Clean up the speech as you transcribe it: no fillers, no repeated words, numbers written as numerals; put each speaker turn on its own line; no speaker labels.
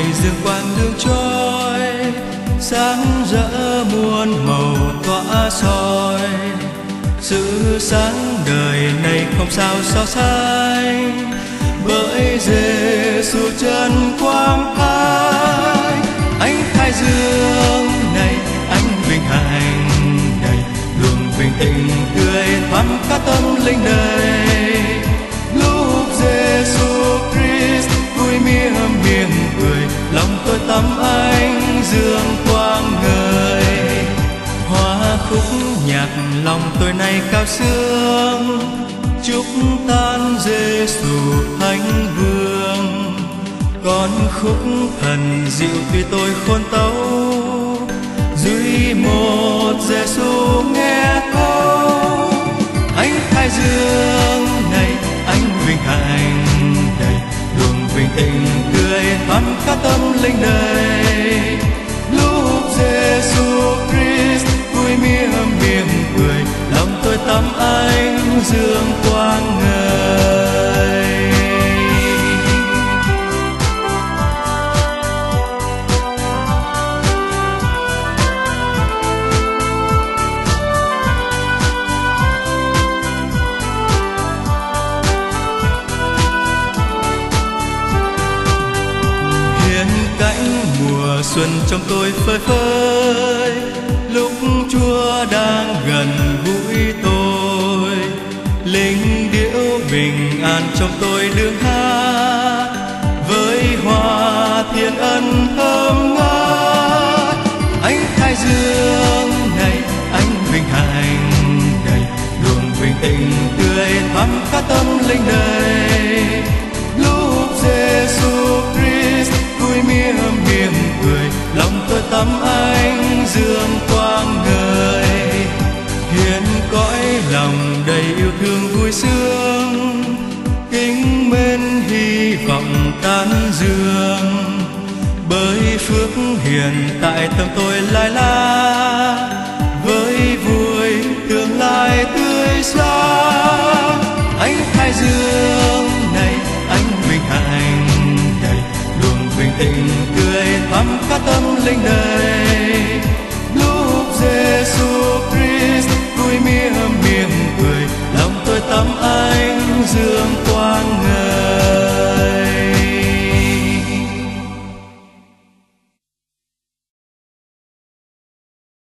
ngày dương quang đường trôi, sáng rỡ muôn màu tỏa soi. Sự sáng đời này không sao so sánh, bởi Giêsu chân quang khai. Ánh khai dương này, ánh vinh hạnh này, luồng vinh tình tươi thoát cả tâm linh này. Lúc Giêsu Christ vui mỉa miệng cười, lòng tôi tắm ánh dương quang ngời. Hoa khúc nhạc lòng tôi nay cao sướng, chúc tan Giêsu Thánh Vương. Con khúc thần dịu tuy tôi khôn tấu, duy một Giêsu nghe thấu. Ánh khai dương này, ánh vinh hạnh này, luồng vinh tình tươi thoát cả tâm linh này. Lúc Giêsu Christ vui mỉa miệng cười, lòng tôi tắm ánh dương quang ngời. Hiên cánh mùa xuân trong tôi phơi phới, lúc Chúa đang gần gũi tôi. Linh điệu bình an trong tôi đương hát, với hoa thiên ân thơm ngát. Ánh khai dương này, ánh vinh hạnh này, luồng vinh tình tươi thắm cả tâm linh này. Lúc Giêsu Christ vui mỉa miệng cười, lòng tôi tắm ánh dương quang ngời. Hiện cõi lòng đầy yêu thương vui sướng, kính mến hy vọng tán dương. Bởi phước hiền tại tâm tôi lai la, với vui tương lai tươi sáng. Ánh khai dương này, ánh vinh hạnh này, luồng vinh tình tươi thắm cả tâm linh này. Lúc Giêsu Christ vui mỉa miệng cười, lòng tôi tắm ánh dương quang ngời.